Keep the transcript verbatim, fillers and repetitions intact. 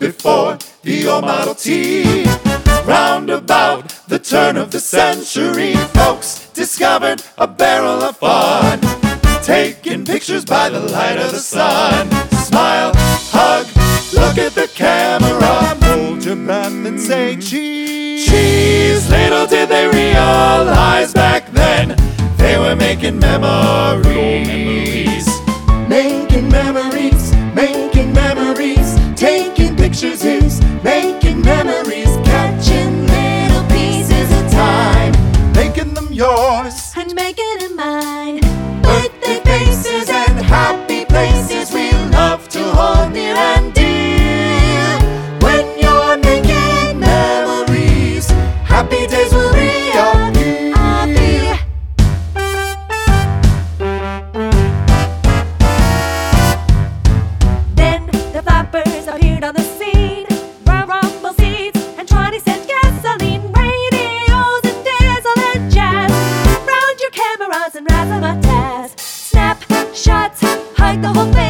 before the old Model T. Round about the turn of the century, folks discovered a barrel of fun, taking pictures by the light of the sun. Smile, hug, look at the camera, hold your breath and say cheese. Cheese. Little did they realize back then they were making memories. Making memories, making memories, taking pictures is making memories, catching little pieces of time, making them yours and making them mine. Birthday faces and happy places we love to hold near and dear. When you're making memories, happy days will reappear. Then the flappers appeared on the scene, rumble seats and twenty cent gasoline, radios and diesel and jazz. Round your cameras and razzmatazz, snap shots, hide the whole thing.